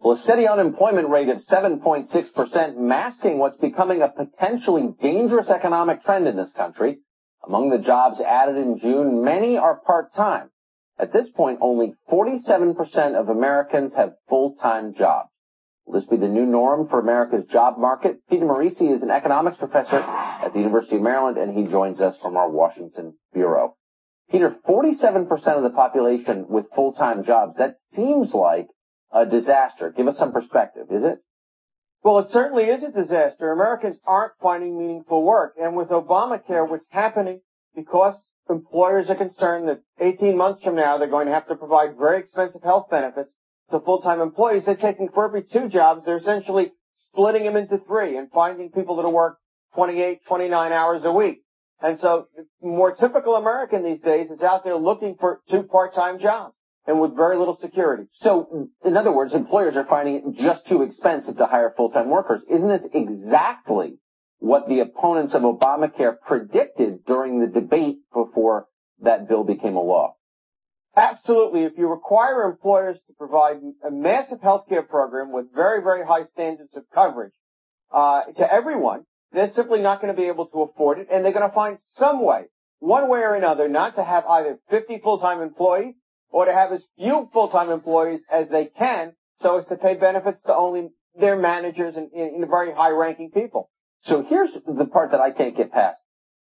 Well, a steady unemployment rate of 7.6% masking what's becoming a potentially dangerous economic trend in this country. Among the jobs added in June, many are part-time. At this point, only 47% of Americans have full-time jobs. Will this be the new norm for America's job market? Peter Morici is an economics professor at the University of Maryland, and he joins us from our Washington bureau. Peter, 47% of the population with full-time jobs, that seems like a disaster. Give us some perspective, is it? Well, it certainly is a disaster. Americans aren't finding meaningful work. And with Obamacare, what's happening, because employers are concerned that 18 months from now they're going to have to provide very expensive health benefits to full-time employees, they're taking for every 2 jobs, they're essentially splitting them into 3 and finding people that'll work 28, 29 hours a week. And so the more typical American these days is out there looking for 2 part-time jobs and with very little security. So, in other words, employers are finding it just too expensive to hire full-time workers. Isn't this exactly what the opponents of Obamacare predicted during the debate before that bill became a law? Absolutely. If you require employers to provide a massive health care program with very, very high standards of coverage to everyone, they're simply not going to be able to afford it, and they're going to find some way, one way or another, not to have either 50 full-time employees or to have as few full-time employees as they can, so as to pay benefits to only their managers and very high-ranking people. So here's the part that I can't get past.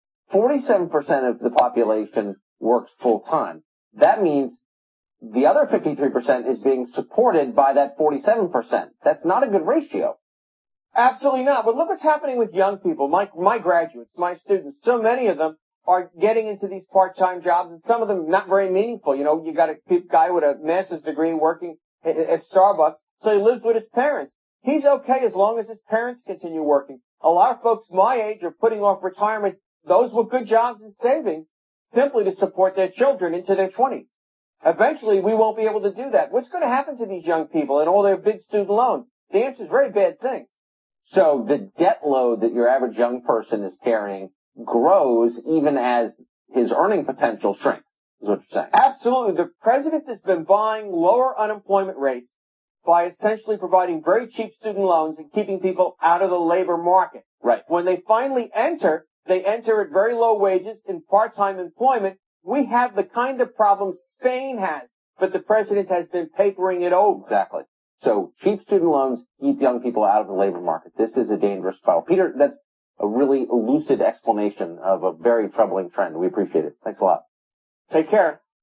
47% of the population works full-time. That means the other 53% is being supported by that 47%. That's not a good ratio. Absolutely not. But look what's happening with young people, my graduates, my students. So many of them are getting into these part-time jobs, and some of them not very meaningful. You know, you got a guy with a master's degree working at Starbucks, so he lives with his parents. He's okay as long as his parents continue working. A lot of folks my age are putting off retirement, those with good jobs and savings, simply to support their children into their 20s. Eventually, we won't be able to do that. What's going to happen to these young people and all their big student loans? The answer is very bad things. So the debt load that your average young person is carrying grows even as his earning potential shrinks, is what you're saying. Absolutely. The president has been buying lower unemployment rates by essentially providing very cheap student loans and keeping people out of the labor market. Right. When they finally enter, they enter at very low wages in part-time employment. We have the kind of problem Spain has, but the president has been papering it over. Exactly. So cheap student loans keep young people out of the labor market. This is a dangerous spiral. Peter, that's a really lucid explanation of a very troubling trend. We appreciate it. Thanks a lot. Take care.